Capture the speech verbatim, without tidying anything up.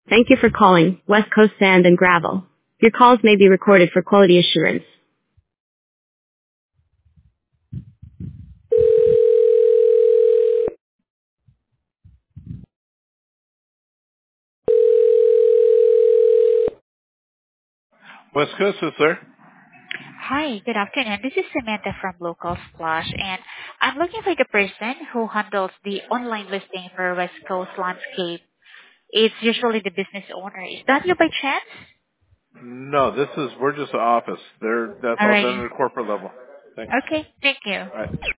Thank you for calling West Coast Sand and Gravel. Your calls may be recorded for quality assurance. West Coast is there. Hi, good afternoon. This is Samantha from Local Splash, and I'm looking for the person who handles the online listing for West Coast Landscape. It's usually the business owner. Is that you by chance? No, this is, we're just an office. They're, that's all done Alrighty. at a corporate level. Thanks. Okay, thank you. All right.